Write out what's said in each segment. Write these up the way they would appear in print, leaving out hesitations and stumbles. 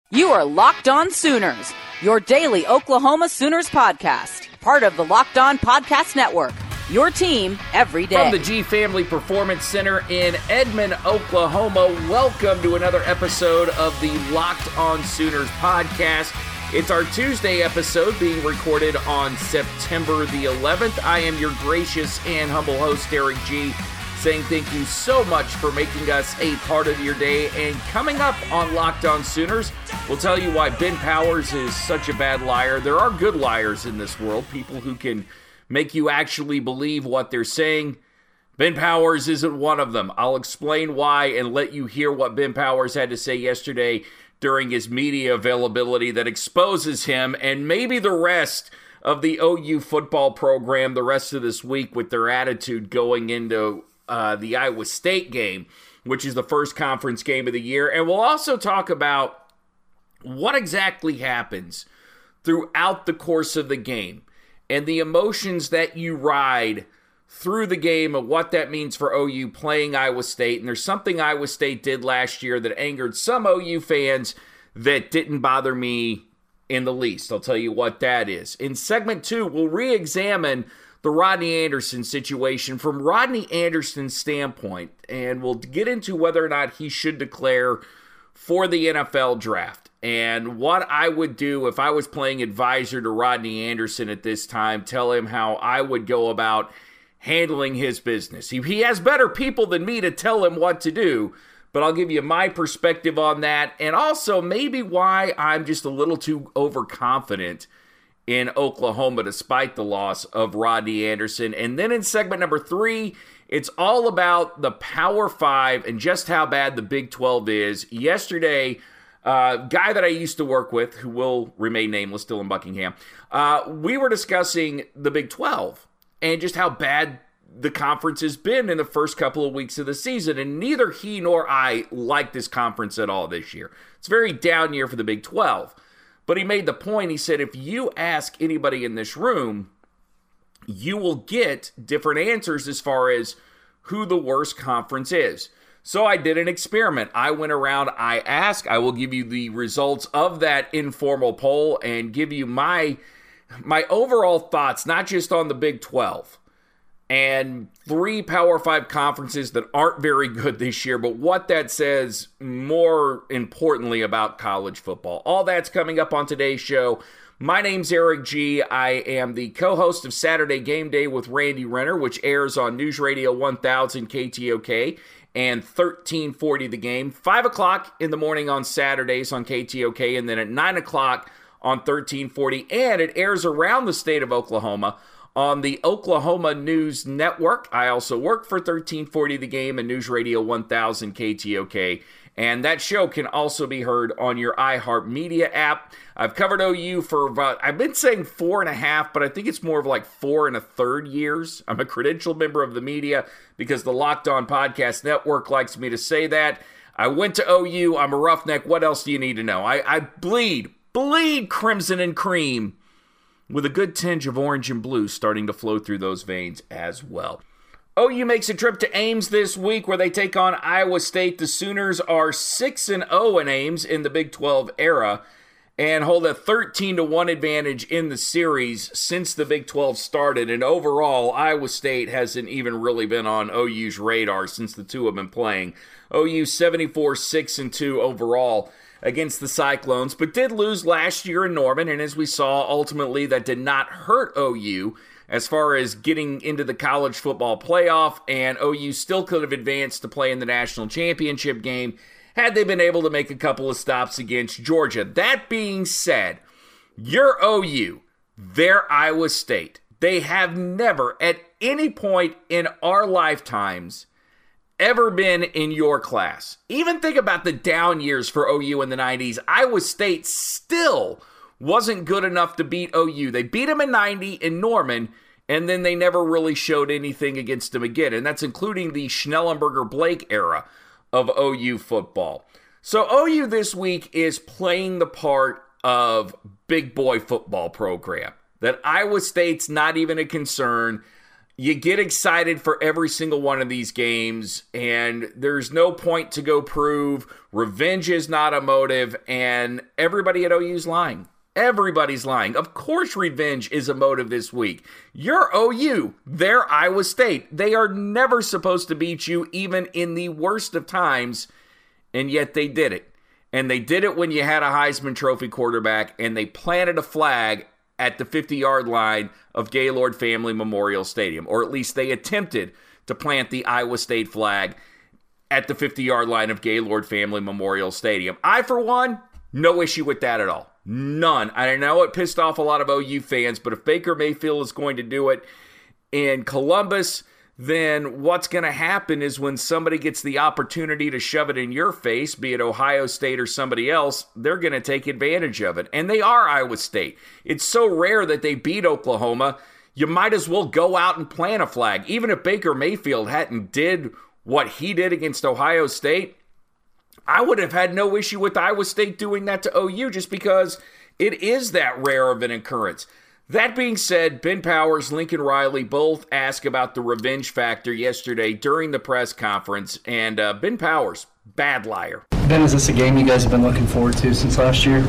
You are Locked On Sooners, your daily Oklahoma Sooners podcast, part of the Locked On Podcast Network, your team every day. From the G Family Performance Center in Edmond, Oklahoma, welcome to another episode of the Locked On Sooners podcast. It's our Tuesday episode being recorded on September the 11th. I am your gracious and humble host, Derek G., saying thank you so much for making us a part of your day. And coming up on Locked On Sooners, we'll tell you why Ben Powers is such a bad liar. There are good liars in this world, people who can make you actually believe what they're saying. Ben Powers isn't one of them. I'll explain why and let you hear what Ben Powers had to say yesterday during his media availability that exposes him and maybe the rest of the OU football program the rest of this week with their attitude going into the Iowa State game, which is the first conference game of the year. And we'll also talk about what exactly happens throughout the course of the game and the emotions that you ride through the game and what that means for OU playing Iowa State. And there's something Iowa State did last year that angered some OU fans that didn't bother me in the least. I'll tell you what that is. In segment 2, we'll re-examine the Rodney Anderson situation from Rodney Anderson's standpoint, and we'll get into whether or not he should declare for the NFL draft and what I would do if I was playing advisor to Rodney Anderson at this time, tell him how I would go about handling his business. He has better people than me to tell him what to do, but I'll give you my perspective on that and also maybe why I'm just a little too overconfident in Oklahoma despite the loss of Rodney Anderson. And then in segment number 3, it's all about the Power 5 and just how bad the Big 12 is. Yesterday, a guy that I used to work with, who will remain nameless, still in Buckingham, we were discussing the Big 12 and just how bad the conference has been in the first couple of weeks of the season. And neither he nor I like this conference at all this year. It's a very down year for the Big 12. But he made the point, he said, if you ask anybody in this room, you will get different answers as far as who the worst conference is. So I did an experiment. I went around, I asked, I will give you the results of that informal poll and give you my overall thoughts, not just on the Big 12. And 3 Power 5 conferences that aren't very good this year, but what that says more importantly about college football. All that's coming up on today's show. My name's Eric G. I am the co-host of Saturday Game Day with Randy Renner, which airs on News Radio 1000 KTOK and 1340 The Game. 5 o'clock in the morning on Saturdays on KTOK, and then at 9 o'clock on 1340. And it airs around the state of Oklahoma on the Oklahoma News Network. I also work for 1340 The Game and News Radio 1000 KTOK. And that show can also be heard on your iHeartMedia app. I've covered OU for about, I've been saying 4.5, but I think it's more of like 4 1/3 years. I'm a credentialed member of the media because the Locked On Podcast Network likes me to say that. I went to OU. I'm a roughneck. What else do you need to know? I bleed crimson and cream, with a good tinge of orange and blue starting to flow through those veins as well. OU makes a trip to Ames this week where they take on Iowa State. The Sooners are 6-0 in Ames in the Big 12 era and hold a 13-1 advantage in the series since the Big 12 started. And overall, Iowa State hasn't even really been on OU's radar since the two have been playing. OU 74-6-2 overall against the Cyclones, but did lose last year in Norman, and as we saw, ultimately that did not hurt OU as far as getting into the college football playoff, and OU still could have advanced to play in the national championship game had they been able to make a couple of stops against Georgia. That being said, your OU, their Iowa State, they have never at any point in our lifetimes ever been in your class. Even think about the down years for OU in the 90s. Iowa State still wasn't good enough to beat OU. They beat them in 90 in Norman, and then they never really showed anything against them again. And that's including the Schnellenberger-Blake era of OU football. So OU this week is playing the part of big boy football program. That Iowa State's not even a concern. You get excited for every single one of these games, and there's no point to go prove. Revenge is not a motive, and everybody at OU is lying. Everybody's lying. Of course revenge is a motive this week. You're OU. They're Iowa State. They are never supposed to beat you, even in the worst of times, and yet they did it. And they did it when you had a Heisman Trophy quarterback, and they planted a flag at the 50-yard line of Gaylord Family Memorial Stadium, or at least they attempted to plant the Iowa State flag at the 50-yard line of Gaylord Family Memorial Stadium. I, for one, no issue with that at all. None. I know it pissed off a lot of OU fans, but if Baker Mayfield is going to do it in Columbus, then what's going to happen is when somebody gets the opportunity to shove it in your face, be it Ohio State or somebody else, they're going to take advantage of it. And they are Iowa State. It's so rare that they beat Oklahoma, you might as well go out and plant a flag. Even if Baker Mayfield hadn't did what he did against Ohio State, I would have had no issue with Iowa State doing that to OU just because it is that rare of an occurrence. That being said, Ben Powers, Lincoln Riley both asked about the revenge factor yesterday during the press conference, and Ben Powers, bad liar. Ben, is this a game you guys have been looking forward to since last year?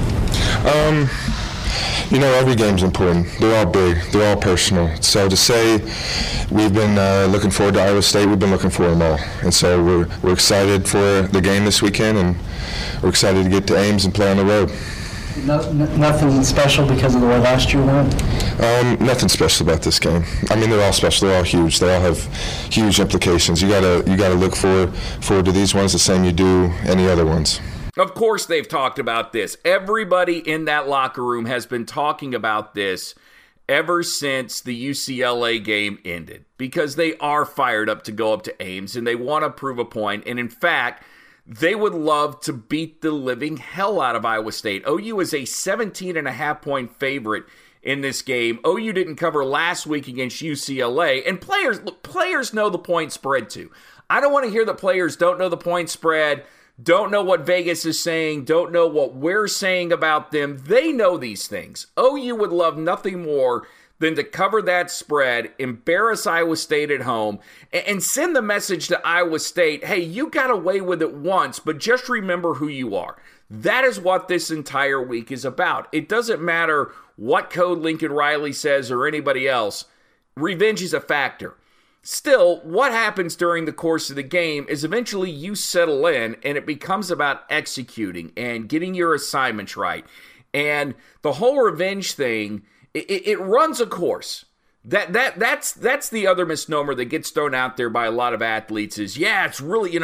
Every game's important. They're all big. They're all personal. So to say we've been looking forward to Iowa State, we've been looking for them all. And so we're excited for the game this weekend, and we're excited to get to Ames and play on the road. Nothing special because of the way last year went? Nothing special about this game. I mean, they're all special. They're all huge. They all have huge implications. You gotta look forward to these ones the same you do any other ones. Of course they've talked about this. Everybody in that locker room has been talking about this ever since the UCLA game ended, because they are fired up to go up to Ames and they want to prove a point. And in fact, they would love to beat the living hell out of Iowa State. OU is a 17.5-point favorite in this game. OU didn't cover last week against UCLA, and players know the point spread too. I don't want to hear that players don't know the point spread, don't know what Vegas is saying, don't know what we're saying about them. They know these things. OU would love nothing more than to cover that spread, embarrass Iowa State at home, and send the message to Iowa State, hey, you got away with it once, but just remember who you are. That is what this entire week is about. It doesn't matter what code Lincoln Riley says or anybody else. Revenge is a factor. Still, what happens during the course of the game is eventually you settle in and it becomes about executing and getting your assignments right. And the whole revenge thing, it runs a course. That's the other misnomer that gets thrown out there by a lot of athletes is, yeah, it's really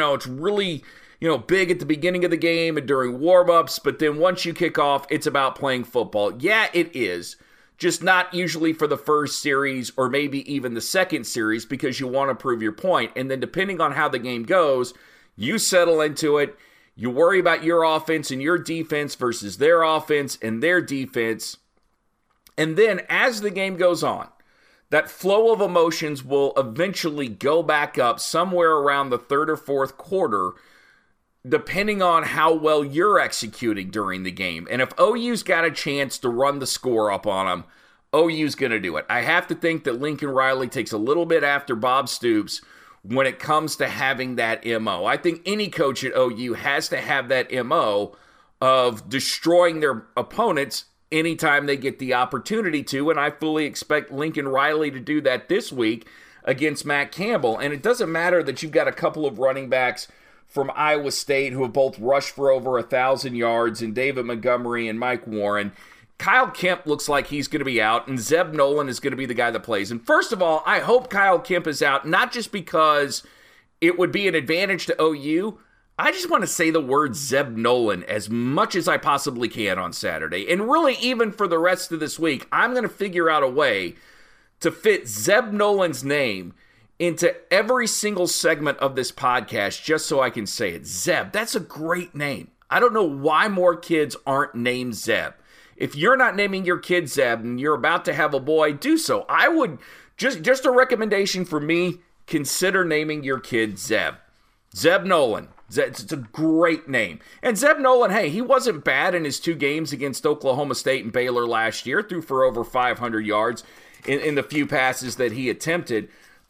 big at the beginning of the game and during warm-ups, but then once you kick off, it's about playing football. Yeah, it is. Just not usually for the first series or maybe even the second series because you want to prove your point. And then depending on how the game goes, you settle into it. You worry about your offense and your defense versus their offense and their defense. And then as the game goes on, that flow of emotions will eventually go back up somewhere around the third or fourth quarter, depending on how well you're executing during the game. And if OU's got a chance to run the score up on them, OU's going to do it. I have to think that Lincoln Riley takes a little bit after Bob Stoops when it comes to having that MO. I think any coach at OU has to have that MO of destroying their opponents anytime they get the opportunity to, and I fully expect Lincoln Riley to do that this week against Matt Campbell. And it doesn't matter that you've got a couple of running backs from Iowa State who have both rushed for over 1,000 yards, and David Montgomery and Mike Warren. Kyle Kemp looks like he's going to be out, and Zeb Nolan is going to be the guy that plays. And first of all, I hope Kyle Kemp is out, not just because it would be an advantage to OU. I just want to say the word Zeb Nolan as much as I possibly can on Saturday. And really, even for the rest of this week, I'm going to figure out a way to fit Zeb Nolan's name into every single segment of this podcast just so I can say it. Zeb, that's a great name. I don't know why more kids aren't named Zeb. If you're not naming your kid Zeb and you're about to have a boy, do so. I would, just a recommendation for me, consider naming your kid Zeb. Zeb Nolan. It's a great name. And Zeb Nolan, hey, he wasn't bad in his 2 games against Oklahoma State and Baylor last year. Threw for over 500 yards in the few passes that he attempted.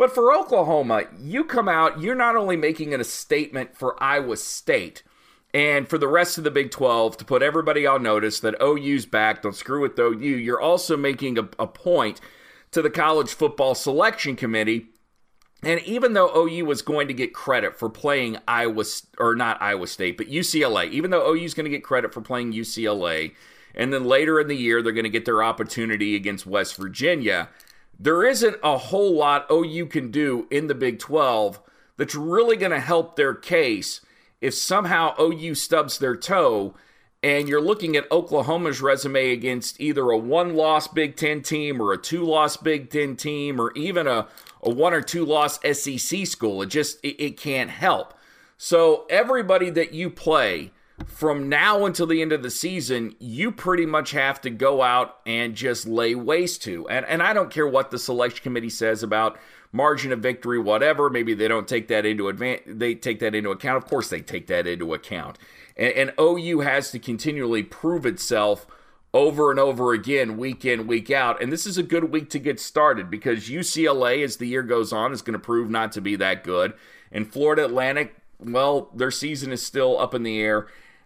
But for Oklahoma, you come out, you're not only making a statement for Iowa State and for the rest of the Big 12 to put everybody on notice that OU's back, don't screw with OU, you're also making a point to the College Football Selection Committee. And even though OU was going to get credit for playing UCLA, even though OU's going to get credit for playing UCLA, and then later in the year they're going to get their opportunity against West Virginia, there isn't a whole lot OU can do in the Big 12 that's really going to help their case if somehow OU stubs their toe and you're looking at Oklahoma's resume against either a one-loss Big Ten team or a two-loss Big Ten team or even a one- or two-loss SEC school. It can't help. So everybody that you play from now until the end of the season, you pretty much have to go out and just lay waste to. And I don't care what the selection committee says about margin of victory, whatever. Maybe they don't take that into they take that into account. Of course they take that into account. And OU has to continually prove itself over and over again, week in, week out. And this is a good week to get started because UCLA, as the year goes on, is going to prove not to be that good. And Florida Atlantic, well, their season is still up in the air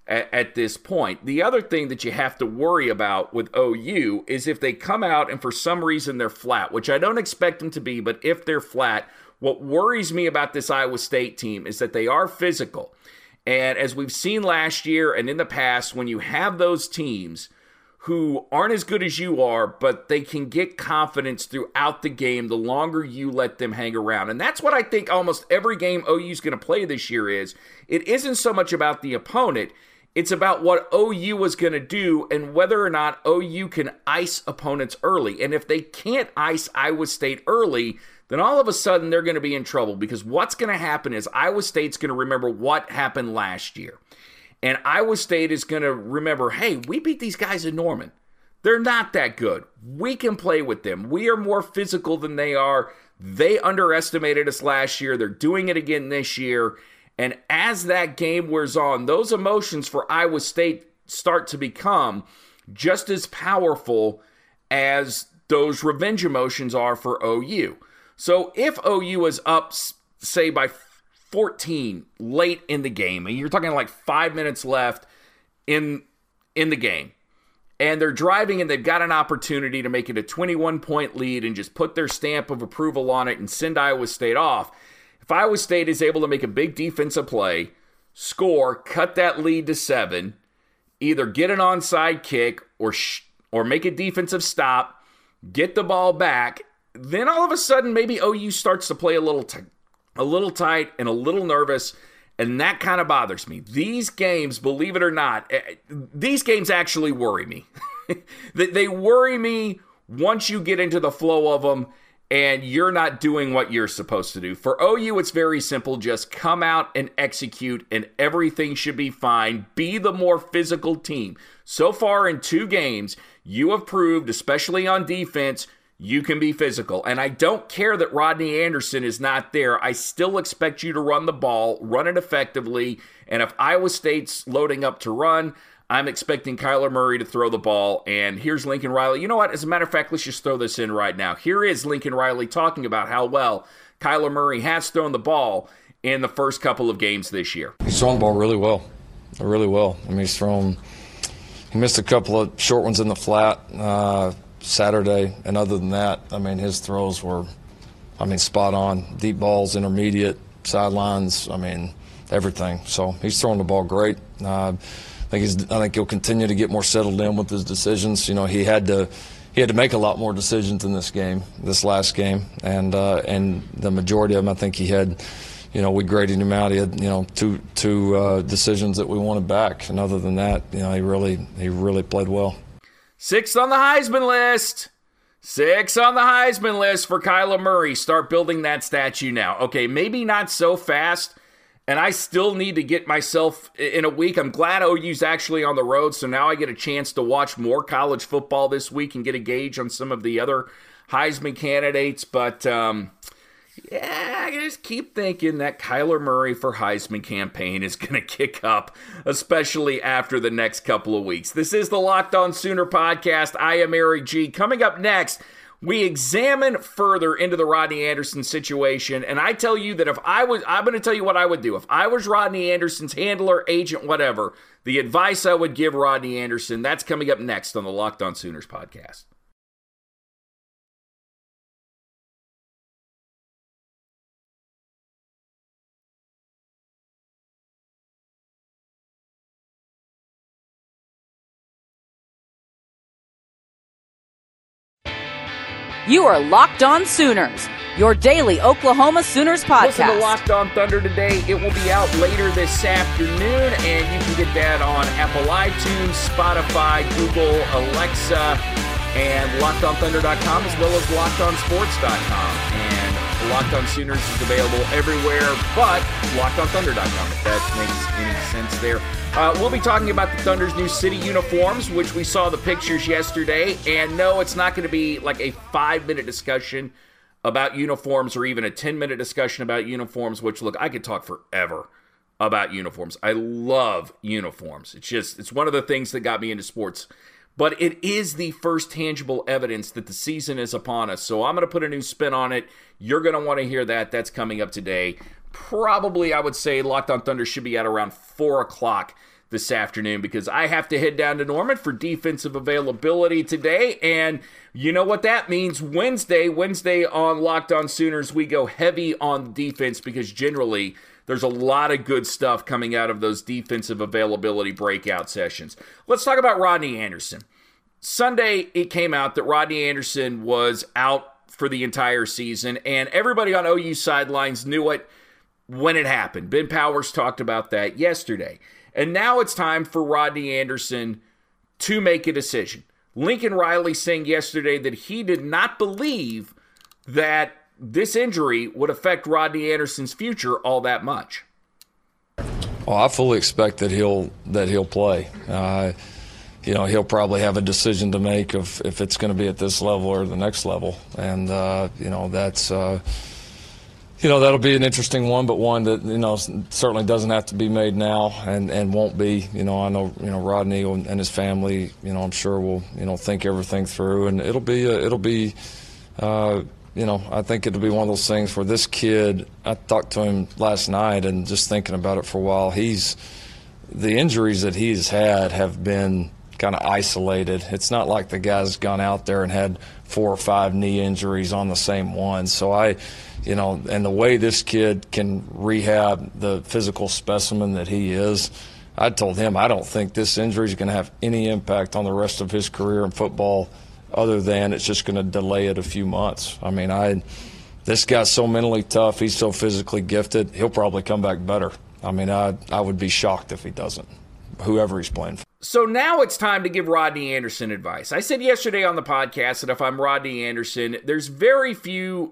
at this point. The other thing that you have to worry about with OU is if they come out and for some reason they're flat, which I don't expect them to be, but if they're flat, what worries me about this Iowa State team is that they are physical. And as we've seen last year and in the past, when you have those teams who aren't as good as you are, but they can get confidence throughout the game the longer you let them hang around. And that's what I think almost every game OU's going to play this year is. It isn't so much about the opponent. It's about what OU is going to do and whether or not OU can ice opponents early. And if they can't ice Iowa State early, then all of a sudden they're going to be in trouble because what's going to happen is Iowa State's going to remember what happened last year. And Iowa State is going to remember, hey, we beat these guys in Norman. They're not that good. We can play with them. We are more physical than they are. They underestimated us last year. They're doing it again this year. And as that game wears on, those emotions for Iowa State start to become just as powerful as those revenge emotions are for OU. So if OU is up, say, by 14 late in the game, and you're talking like 5 minutes left in the game, and they're driving and they've got an opportunity to make it a 21-point lead and just put their stamp of approval on it and send Iowa State off, if Iowa State is able to make a big defensive play, score, cut that lead to 7, either get an onside kick or make a defensive stop, get the ball back, then all of a sudden maybe OU starts to play a little tight and a little nervous, and that kind of bothers me. These games, believe it or not, these games actually worry me. They worry me once you get into the flow of them and you're not doing what you're supposed to do. For OU, it's very simple. Just come out and execute, and everything should be fine. Be the more physical team. So far in 2 games, you have proved, especially on defense, you can be physical. And I don't care that Rodney Anderson is not there. I still expect you to run the ball, run it effectively. And if Iowa State's loading up to run, I'm expecting Kyler Murray to throw the ball. And here's Lincoln Riley. You know what? As a matter of fact, let's just throw this in right now. Here is Lincoln Riley talking about how well Kyler Murray has thrown the ball in the first couple of games this year. He's thrown the ball really well. Really well. I mean, he missed a couple of short ones in the flat Saturday, and other than that, I mean, his throws were, spot on. Deep balls, intermediate, sidelines, everything. So he's throwing the ball great. I think he'll continue to get more settled in with his decisions. You know, he had to make a lot more decisions in this last game, and the majority of them, I think he had. We graded him out. He had, two decisions that we wanted back, and other than that, he really played well. 6th on the Heisman list. 6 on the Heisman list for Kyler Murray. Start building that statue now. Okay, maybe not so fast, and I still need to get myself in a week. I'm glad OU's actually on the road, so now I get a chance to watch more college football this week and get a gauge on some of the other Heisman candidates. But, I just keep thinking that Kyler Murray for Heisman campaign is going to kick up, especially after the next couple of weeks. This is the Locked On Sooner podcast. I am Eric G. Coming up next, We examine further into the Rodney Anderson situation, and I tell you that I'm going to tell you what I would do. If I was Rodney Anderson's handler, agent, whatever, the advice I would give Rodney Anderson, that's coming up next on the Locked On Sooners podcast. You are Locked On Sooners, your daily Oklahoma Sooners podcast. Listen to Locked On Thunder today. It will be out later this afternoon, and you can get that on Apple iTunes, Spotify, Google, Alexa, and LockedOnThunder.com, as well as LockedOnSports.com. And Locked On Sooners is available everywhere but LockedOnThunder.com, if that makes any sense there. We'll be talking about the Thunder's new city uniforms, which we saw the pictures yesterday. And no, it's not going to be like a 5-minute discussion about uniforms or even a 10-minute discussion about uniforms, which, look, I could talk forever about uniforms. I love uniforms. It's one of the things that got me into sports. But it is the first tangible evidence that the season is upon us. So I'm going to put a new spin on it. You're going to want to hear that. That's coming up today. Probably, I would say, Locked On Thunder should be at around 4 o'clock this afternoon because I have to head down to Norman for defensive availability today. And you know what that means. Wednesday on Locked On Sooners, we go heavy on defense because generally there's a lot of good stuff coming out of those defensive availability breakout sessions. Let's talk about Rodney Anderson. Sunday, it came out that Rodney Anderson was out for the entire season, and everybody on OU sidelines knew it when it happened. Ben Powers talked about that yesterday. And now it's time for Rodney Anderson to make a decision. Lincoln Riley saying yesterday that he did not believe that this injury would affect Rodney Anderson's future all that much. Well, I fully expect that he'll play. He'll probably have a decision to make of if it's going to be at this level or the next level, and that's. That'll be an interesting one, but one that, certainly doesn't have to be made now and won't be. I know, Rodney and his family, I'm sure will, think everything through. And it'll be, I think it'll be one of those things where this kid, I talked to him last night and just thinking about it for a while, the injuries that he's had have been kind of isolated. It's not like the guy's gone out there and had 4 or 5 knee injuries on the same one. So and the way this kid can rehab the physical specimen that he is, I told him I don't think this injury is going to have any impact on the rest of his career in football other than it's just going to delay it a few months. I mean, this guy's so mentally tough. He's so physically gifted. He'll probably come back better. I mean, I would be shocked if he doesn't, whoever he's playing for. So now it's time to give Rodney Anderson advice. I said yesterday on the podcast that if I'm Rodney Anderson, there's very few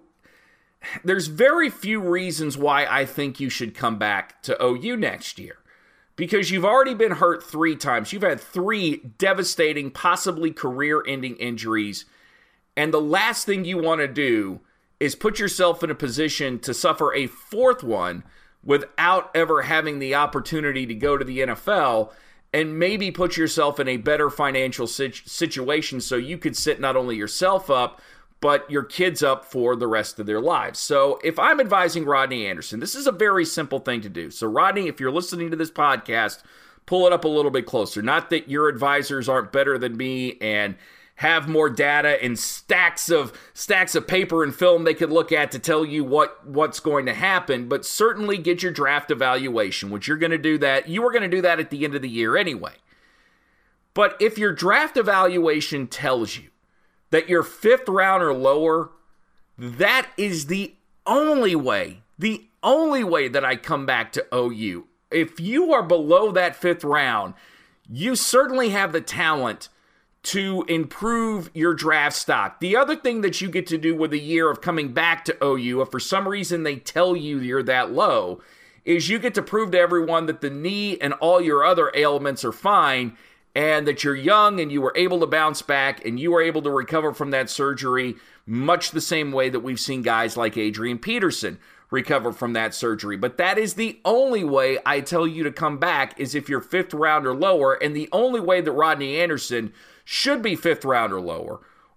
reasons why I think you should come back to OU next year. Because you've already been hurt 3 times. You've had 3 devastating, possibly career-ending injuries. And the last thing you want to do is put yourself in a position to suffer a 4th one without ever having the opportunity to go to the NFL and maybe put yourself in a better financial situation so you could set not only yourself up, but your kids up for the rest of their lives. So if I'm advising Rodney Anderson, this is a very simple thing to do. So Rodney, if you're listening to this podcast, pull it up a little bit closer. Not that your advisors aren't better than me and have more data and stacks of paper and film they could look at to tell you what's going to happen, but certainly get your draft evaluation, which you're going to do that. You were going to do that at the end of the year anyway. But if your draft evaluation tells you that you're 5th round or lower, that is the only way that I come back to OU. If you are below that 5th round, you certainly have the talent to improve your draft stock. The other thing that you get to do with a year of coming back to OU, if for some reason they tell you you're that low, is you get to prove to everyone that the knee and all your other ailments are fine and that you're young and you were able to bounce back and you were able to recover from that surgery much the same way that we've seen guys like Adrian Peterson recover from that surgery. But that is the only way I tell you to come back is if you're 5th round or lower, and the only way that Rodney Anderson should be 5th round or lower,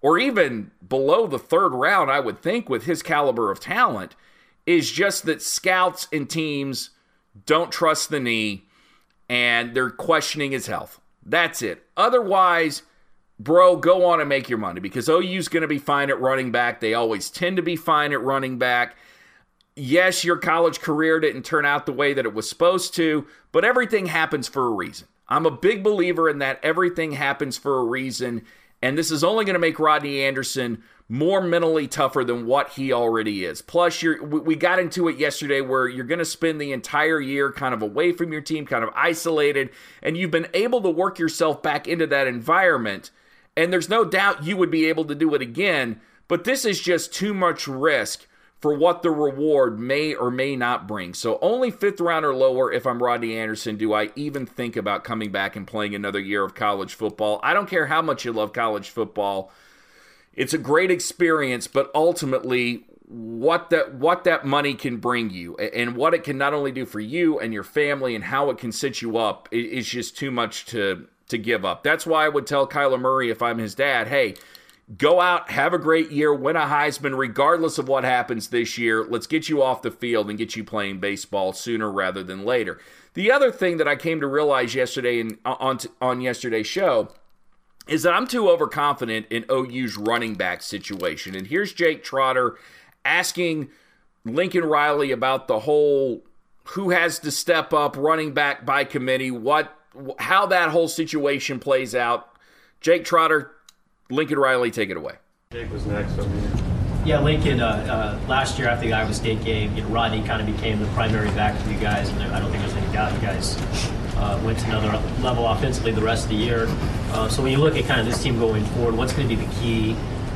or even below the third round, I would think, with his caliber of talent, is just that scouts and teams don't trust the knee and they're questioning his health. That's it. Otherwise, bro, go on and make your money, because OU's going to be fine at running back. They always tend to be fine at running back. Yes, your college career didn't turn out the way that it was supposed to, but everything happens for a reason. I'm a big believer in that. Everything happens for a reason, and this is only going to make Rodney Anderson more mentally tougher than what he already is. Plus, we got into it yesterday where you're going to spend the entire year kind of away from your team, kind of isolated, and you've been able to work yourself back into that environment, and there's no doubt you would be able to do it again, but this is just too much risk for what the reward may or may not bring. So only 5th round or lower, if I'm Rodney Anderson, do I even think about coming back and playing another year of college football. I don't care how much you love college football. It's a great experience, but ultimately what that money can bring you and what it can not only do for you and your family and how it can set you up is just too much to give up. That's why I would tell Kyler Murray, if I'm his dad, hey, go out, have a great year, win a Heisman regardless of what happens this year. Let's get you off the field and get you playing baseball sooner rather than later. The other thing that I came to realize yesterday on yesterday's show is that I'm too overconfident in OU's running back situation. And here's Jake Trotter asking Lincoln Riley about the whole who has to step up running back by committee, how that whole situation plays out. Jake Trotter, Lincoln Riley, take it away. Jake was next over here. Yeah, Lincoln, last year after the Iowa State game, Rodney kind of became the primary back for you guys, and I don't think there's any doubt you guys went to another level offensively the rest of the year. So when you look at kind of this team going forward, what's going to be the key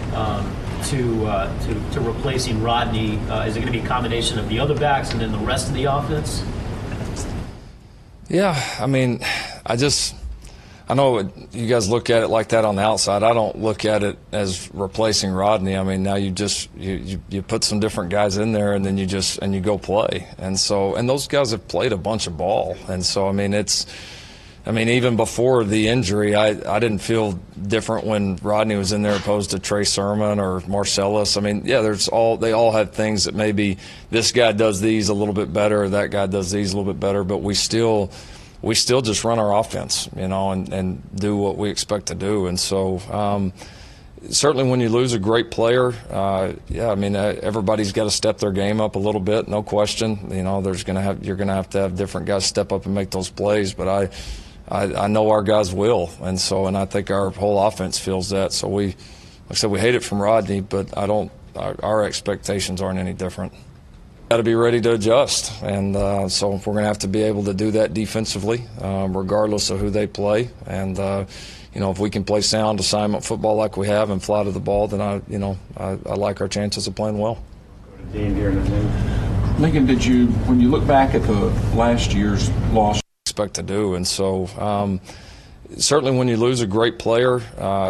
to replacing Rodney? Is it going to be a combination of the other backs and then the rest of the offense? Yeah, I mean, I know you guys look at it like that on the outside. I don't look at it as replacing Rodney. I mean, now you put some different guys in there, and then you go play. And those guys have played a bunch of ball. And so, I mean, even before the injury, I didn't feel different when Rodney was in there opposed to Trey Sermon or Marcellus. I mean, yeah, they all have things that maybe this guy does these a little bit better, or that guy does these a little bit better, but we still just run our offense, and do what we expect to do. And so certainly when you lose a great player, everybody's got to step their game up a little bit, no question. You're going to have to have different guys step up and make those plays, but I know our guys will. And I think our whole offense feels that. So like I said, we hate it from Rodney, but our expectations aren't any different. Got to be ready to adjust, and so we're going to have to be able to do that defensively, regardless of who they play. And if we can play sound assignment football like we have and fly to the ball, then I like our chances of playing well. Go to Dean here in a minute. Lincoln, when you look back at the last year's loss, expect to do, and so certainly when you lose a great player,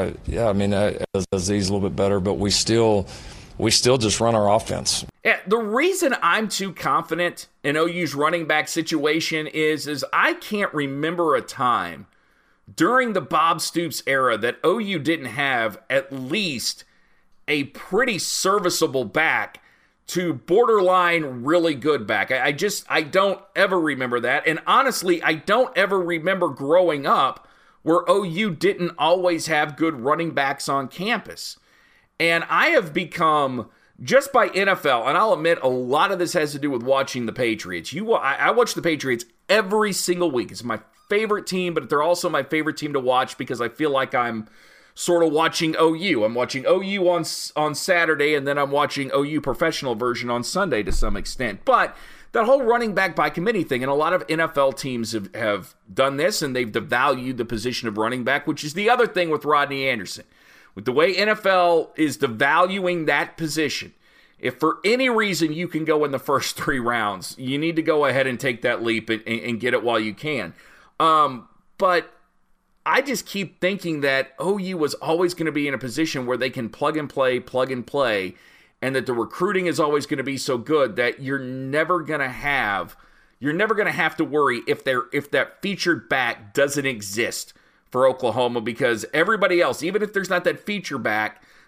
it does these a little bit better, but we still just run our offense. Yeah, the reason I'm too confident in OU's running back situation is I can't remember a time during the Bob Stoops era that OU didn't have at least a pretty serviceable back to borderline really good back. I don't ever remember that. And honestly, I don't ever remember growing up where OU didn't always have good running backs on campus. And I have become, just by NFL, and I'll admit a lot of this has to do with watching the Patriots. I watch the Patriots every single week. It's my favorite team, but they're also my favorite team to watch because I feel like I'm sort of watching OU. I'm watching OU on Saturday, and then I'm watching OU professional version on Sunday to some extent. But that whole running back by committee thing, and a lot of NFL teams have done this, and they've devalued the position of running back, which is the other thing with Rodney Anderson. With the way NFL is devaluing that position, if for any reason you can go in the first 3 rounds, you need to go ahead and take that leap and get it while you can. But I just keep thinking that OU was always going to be in a position where they can plug and play, and that the recruiting is always going to be so good that you're never going to have to worry if that featured back doesn't exist for Oklahoma, because everybody else, even if there's not that feature back,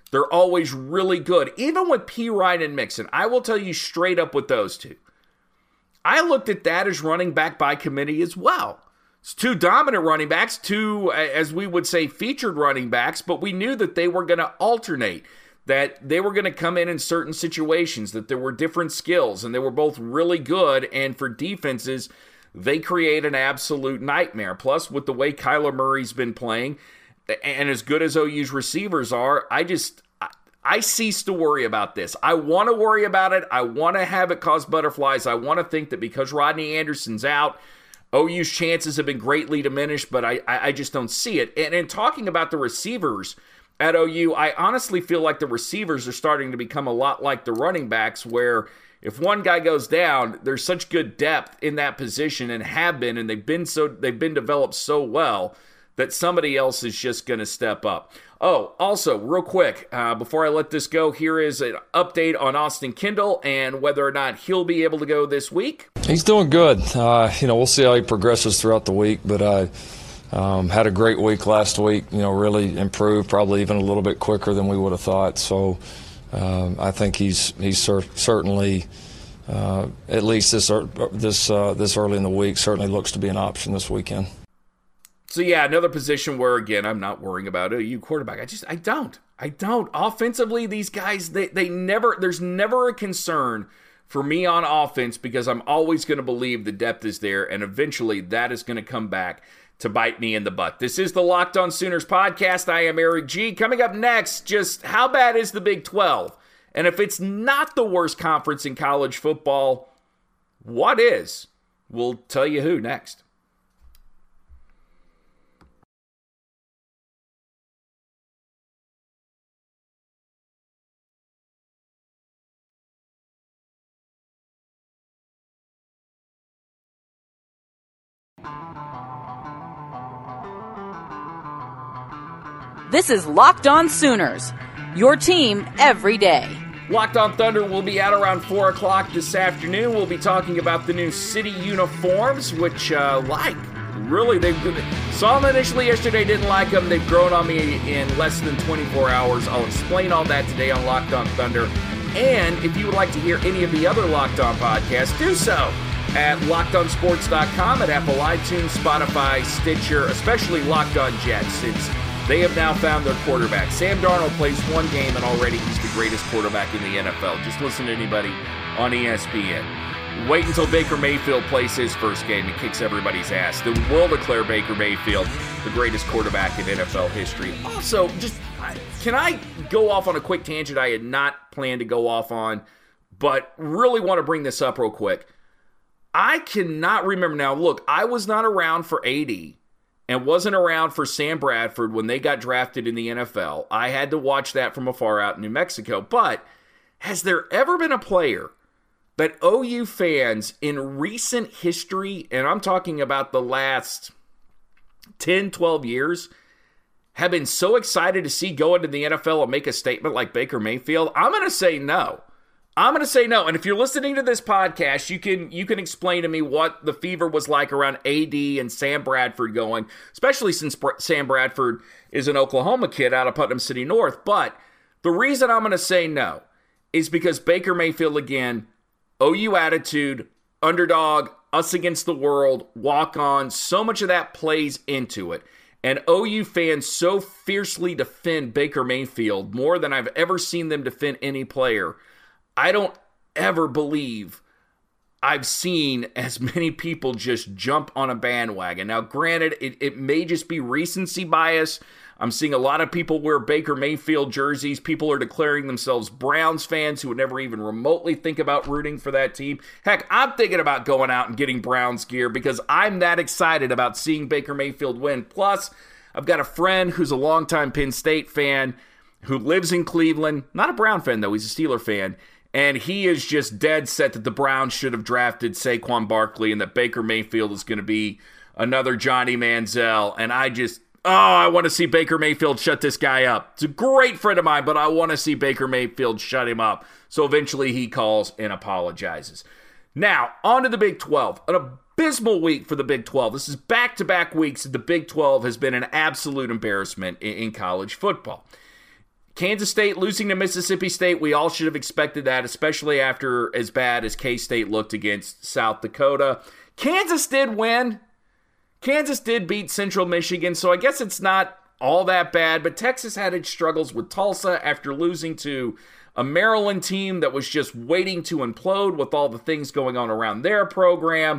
They're always really good. Even with Perine and Mixon, I will tell you straight up with those two. I looked at that as running back by committee as well. It's two dominant running backs, two, as we would say, featured running backs, but we knew that they were going to alternate, that they were going to come in certain situations, that there were different skills, and they were both really good, and for defenses, they create an absolute nightmare. Plus, with the way Kyler Murray's been playing, and as good as OU's receivers are, I cease to worry about this. I want to worry about it. I want to have it cause butterflies. I want to think that because Rodney Anderson's out, OU's chances have been greatly diminished, but I just don't see it. And in talking about the receivers at OU, I honestly feel like the receivers are starting to become a lot like the running backs, where if one guy goes down, there's such good depth in that position and have been, and they've been developed so well that somebody else is just going to step up. Oh, also, real quick, before I let this go, here is an update on Austin Kendall and whether or not he'll be able to go this week. He's doing good. We'll see how he progresses throughout the week, but had a great week last week. Really improved, probably even a little bit quicker than we would have thought. So I think he's certainly, at least this early in the week, certainly looks to be an option this weekend. So, yeah, another position where, again, I'm not worrying about OU quarterback. I don't. Offensively, these guys, there's never a concern for me on offense because I'm always going to believe the depth is there, and eventually that is going to come back to bite me in the butt. This is the Locked On Sooners podcast. I am Eric G. Coming up next, just how bad is the Big 12? And if it's not the worst conference in college football, what is? We'll tell you who next. This is Locked On Sooners, your team every day. Locked On Thunder will be out around 4 o'clock this afternoon. We'll be talking about the new city uniforms, which, really, they saw them initially yesterday, didn't like them. They've grown on me in less than 24 hours. I'll explain all that today on Locked On Thunder. And if you would like to hear any of the other Locked On podcasts, do so at LockedOnSports.com, at Apple iTunes, Spotify, Stitcher, especially Locked On Jets. They have now found their quarterback. Sam Darnold plays one game, and already he's the greatest quarterback in the NFL. Just listen to anybody on ESPN. Wait until Baker Mayfield plays his first game and kicks everybody's ass. Then we'll declare Baker Mayfield the greatest quarterback in NFL history. Also, can I go off on a quick tangent I had not planned to go off on, but really want to bring this up real quick. I cannot remember now. Look, I was not around for AD and wasn't around for Sam Bradford when they got drafted in the NFL. I had to watch that from afar out in New Mexico. But has there ever been a player that OU fans in recent history, and I'm talking about the last 10, 12 years, have been so excited to see go into the NFL and make a statement like Baker Mayfield? I'm going to say no. And if you're listening to this podcast, you can explain to me what the fever was like around AD and Sam Bradford going, especially since Sam Bradford is an Oklahoma kid out of Putnam City North. But the reason I'm going to say no is because Baker Mayfield, again, OU attitude, underdog, us against the world, walk on, so much of that plays into it. And OU fans so fiercely defend Baker Mayfield more than I've ever seen them defend any player. I don't ever believe I've seen as many people just jump on a bandwagon. Now, granted, it may just be recency bias. I'm seeing a lot of people wear Baker Mayfield jerseys. People are declaring themselves Browns fans who would never even remotely think about rooting for that team. Heck, I'm thinking about going out and getting Browns gear because I'm that excited about seeing Baker Mayfield win. Plus, I've got a friend who's a longtime Penn State fan who lives in Cleveland. Not a Brown fan, though. He's a Steeler fan. And he is just dead set that the Browns should have drafted Saquon Barkley and that Baker Mayfield is going to be another Johnny Manziel. And I want to see Baker Mayfield shut this guy up. It's a great friend of mine, but I want to see Baker Mayfield shut him up. So eventually he calls and apologizes. Now, on to the Big 12. An abysmal week for the Big 12. This is back-to-back weeks that the Big 12 has been an absolute embarrassment in college football. Kansas State losing to Mississippi State, we all should have expected that, especially after as bad as K-State looked against South Dakota. Kansas did win. Kansas did beat Central Michigan, so I guess it's not all that bad, but Texas had its struggles with Tulsa after losing to a Maryland team that was just waiting to implode with all the things going on around their program.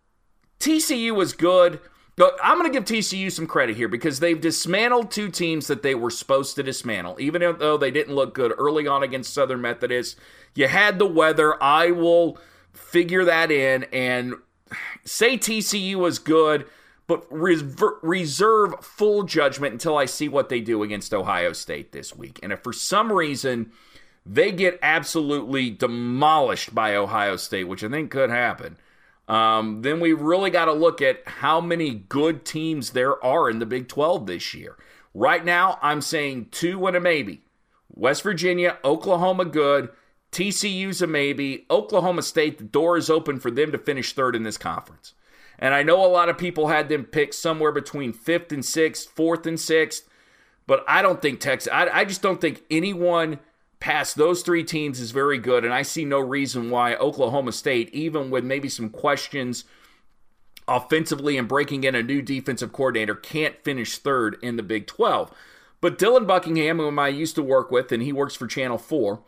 TCU was good. But I'm going to give TCU some credit here because they've dismantled two teams that they were supposed to dismantle, even though they didn't look good early on against Southern Methodist. You had the weather. I will figure that in and say TCU was good, but reserve full judgment until I see what they do against Ohio State this week. And if for some reason they get absolutely demolished by Ohio State, which I think could happen, then we really got to look at how many good teams there are in the Big 12 this year. Right now, I'm saying 2 and a maybe. West Virginia, Oklahoma good, TCU's a maybe. Oklahoma State, the door is open for them to finish third in this conference. And I know a lot of people had them picked somewhere between 5th and 6th, 4th and 6th, but I don't think Texas, I just don't think anyone past those 3 teams is very good, and I see no reason why Oklahoma State, even with maybe some questions offensively and breaking in a new defensive coordinator, can't finish third in the Big 12. But Dylan Buckingham, whom I used to work with, and he works for Channel 4,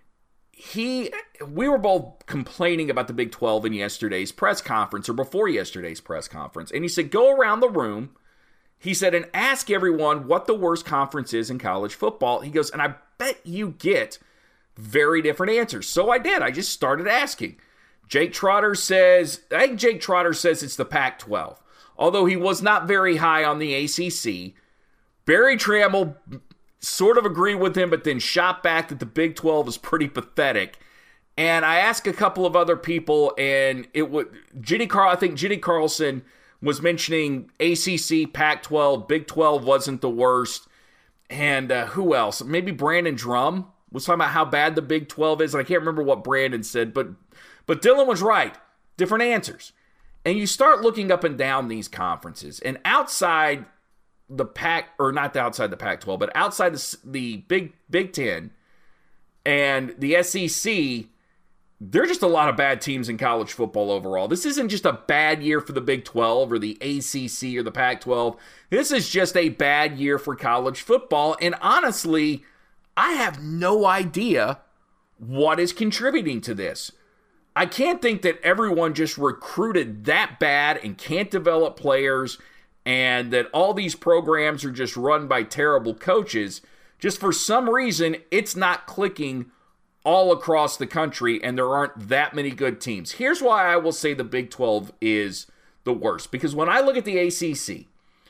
we were both complaining about the Big 12 in yesterday's press conference, or before yesterday's press conference, and he said, go around the room, he said, and ask everyone what the worst conference is in college football. He goes, and I bet you get very different answers. So I did. I just started asking. Jake Trotter says it's the Pac-12, although he was not very high on the ACC. Barry Trammell sort of agreed with him, but then shot back that the Big 12 is pretty pathetic. And I asked a couple of other people, and I think Ginny Carlson was mentioning ACC, Pac-12, Big 12 wasn't the worst. And who else? Maybe Brandon Drum was talking about how bad the Big 12 is. And I can't remember what Brandon said, but Dylan was right. Different answers. And you start looking up and down these conferences. And outside the not outside the Pac-12, but outside the Big 10 and the SEC, there are just a lot of bad teams in college football overall. This isn't just a bad year for the Big 12 or the ACC or the Pac-12. This is just a bad year for college football. And honestly, I have no idea what is contributing to this. I can't think that everyone just recruited that bad and can't develop players and that all these programs are just run by terrible coaches. Just for some reason, it's not clicking all across the country, and there aren't that many good teams. Here's why I will say the Big 12 is the worst. Because when I look at the ACC,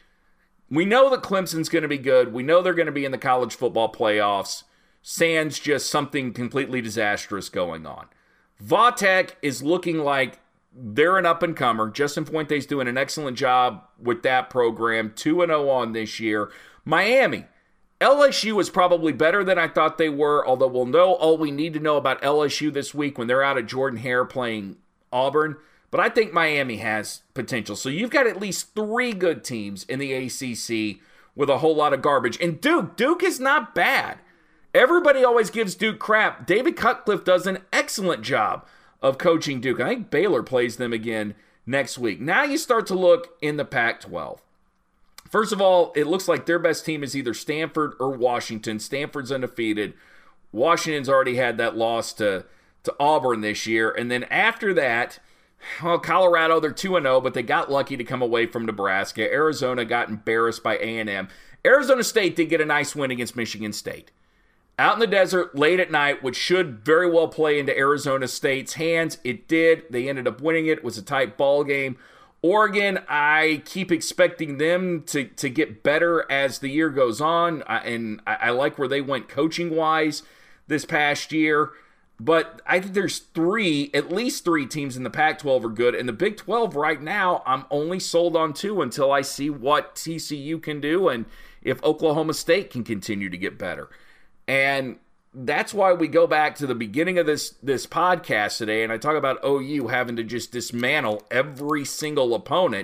we know that Clemson's going to be good. We know they're going to be in the college football playoffs. Sans just something completely disastrous going on. Vautech is looking like they're an up-and-comer. Justin Fuente's doing an excellent job with that program. 2-0 on this year. Miami. LSU is probably better than I thought they were, although we'll know all we need to know about LSU this week when they're out of Jordan-Hare playing Auburn. But I think Miami has potential. So you've got at least 3 good teams in the ACC with a whole lot of garbage. And Duke is not bad. Everybody always gives Duke crap. David Cutcliffe does an excellent job of coaching Duke. I think Baylor plays them again next week. Now you start to look in the Pac-12. First of all, it looks like their best team is either Stanford or Washington. Stanford's undefeated. Washington's already had that loss to Auburn this year. And then after that, Colorado, they're 2-0, but they got lucky to come away from Nebraska. Arizona got embarrassed by A&M. Arizona State did get a nice win against Michigan State. Out in the desert, late at night, which should very well play into Arizona State's hands. It did. They ended up winning it. It was a tight ball game. Oregon, I keep expecting them to get better as the year goes on, and I like where they went coaching-wise this past year. But I think there's at least three teams in the Pac-12 are good. And the Big 12 right now, I'm only sold on 2 until I see what TCU can do and if Oklahoma State can continue to get better. And that's why we go back to the beginning of this podcast today, and I talk about OU having to just dismantle every single opponent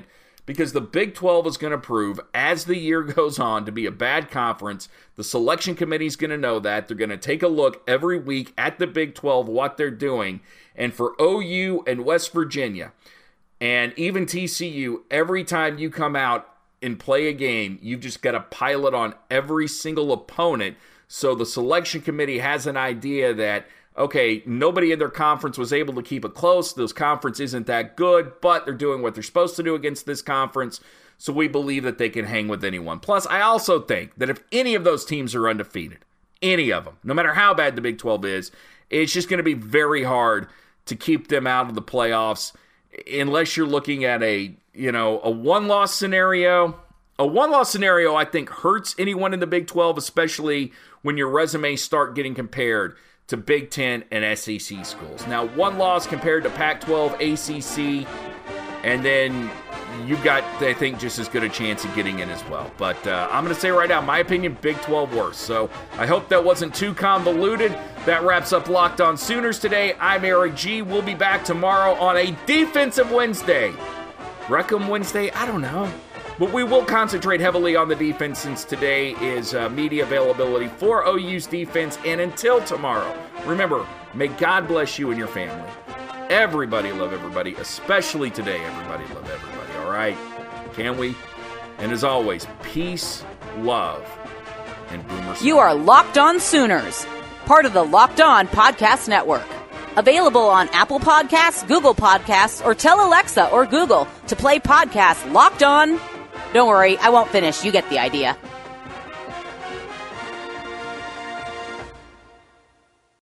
because the Big 12 is going to prove, as the year goes on, to be a bad conference. The selection committee is going to know that. They're going to take a look every week at the Big 12, what they're doing. And for OU and West Virginia, and even TCU, every time you come out and play a game, you've just got to pile it on every single opponent. So the selection committee has an idea that, okay, nobody in their conference was able to keep it close. This conference isn't that good, but they're doing what they're supposed to do against this conference. So we believe that they can hang with anyone. Plus, I also think that if any of those teams are undefeated, any of them, no matter how bad the Big 12 is, it's just going to be very hard to keep them out of the playoffs unless you're looking at a one-loss scenario. A one-loss scenario, I think, hurts anyone in the Big 12, especially when your resumes start getting compared to Big 10 and SEC schools. Now, one loss compared to Pac-12, ACC, and then you've got, I think, just as good a chance of getting in as well. But I'm going to say right now, my opinion, Big 12 worse. So I hope that wasn't too convoluted. That wraps up Locked On Sooners today. I'm Eric G. We'll be back tomorrow on a Defensive Wednesday. Reckham Wednesday? I don't know. But we will concentrate heavily on the defense since today is media availability for OU's defense. And until tomorrow, remember, may God bless you and your family. Everybody love everybody, especially today, everybody love everybody, all right? Can we? And as always, peace, love, and Boomer. You are Locked On Sooners, part of the Locked On Podcast Network. Available on Apple Podcasts, Google Podcasts, or tell Alexa or Google to play podcast Locked On. Don't worry, I won't finish. You get the idea.